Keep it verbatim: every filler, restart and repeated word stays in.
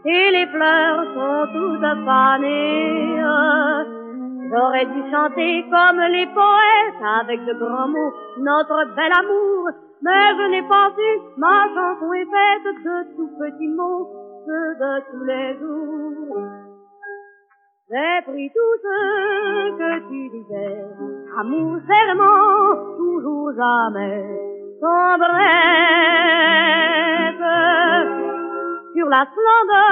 et les fleurs sont toutes fanées. J'aurais dû chanter comme les poètes avec de grands mots notre bel amour, mais je n'ai pas su, ma chanson est faite de tout petits mots, ceux de tous les jours. J'ai pris tout ce que tu disais, amour, serment, toujours, jamais, sans bref, sur la splendeur